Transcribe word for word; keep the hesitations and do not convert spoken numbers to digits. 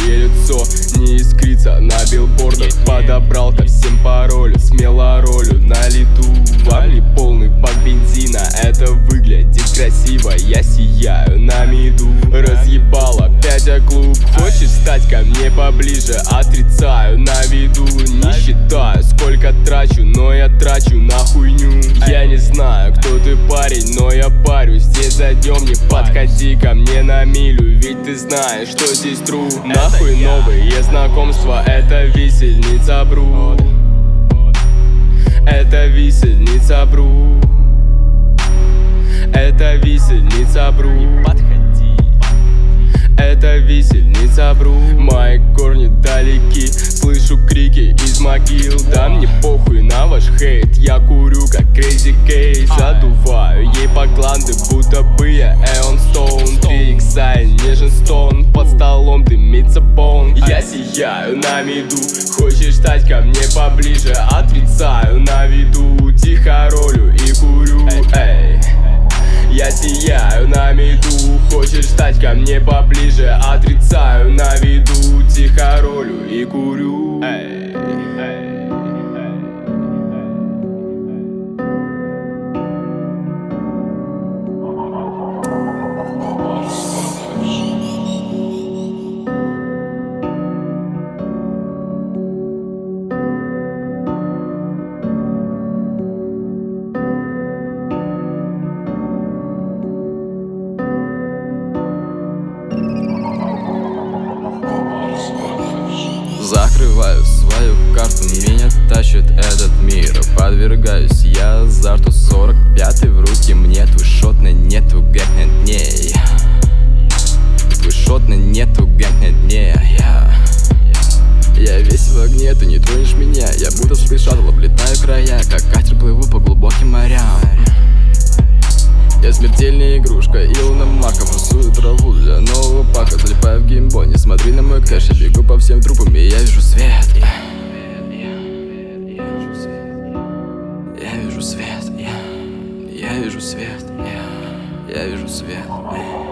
мое лицо не искрится на билбордах. Подобрал ко всем пароли, смело ролю на лету. Вам ли полный бак бензина, это выглядит красиво. Я сияю на меду, разъебал опять о клуб. Хочешь стать ко мне поближе, отрицаю на виду. Не считаю, сколько трачу, но я трачу на хуйню. Я не знаю, кто ты, парень, но я парюсь. Здесь зайдем, не подходи ко мне на милю, ведь ты знаешь, что здесь тру. Нахуй новые знакомства, это висельница бру. Это висельница бру. Это висельница бру. Это висельница бру. Мои корни далеки, слышу крики из могил. Да мне похуй на ваш хейт, я курю как Crazy Кейс. Задуваю ей по гланды, будто бы я Эон Стоун. Три икса и нежен стон, под столом дымится бон. Я сияю на меду, хочешь стать ко мне поближе, отрицаю на виду. Тихо ролю и курю, эй. Я сияю на меду, хочешь стать ко мне поближе, отрицаю на виду. Тихо ролю и курю, эй, эй. Закрываю свою карту, меня тащит этот мир. Подвергаюсь я азарту, сорок пятый в руки мне. Твой шот на нету, гэг на дне. Твой шот на нету, гэг на дне. Я, я весь в огне, ты не тронешь меня. Я будто спейс шаттл, облетаю края, как катер плыву по глубоким морям. Я смертельная игрушка, Илона Маска. Форсую траву для нового пака, залипаю в геймбой. Не смотри на мой кэш, я бегу по всем трупам, и я вижу свет. Я вижу свет, я вижу свет, я вижу свет.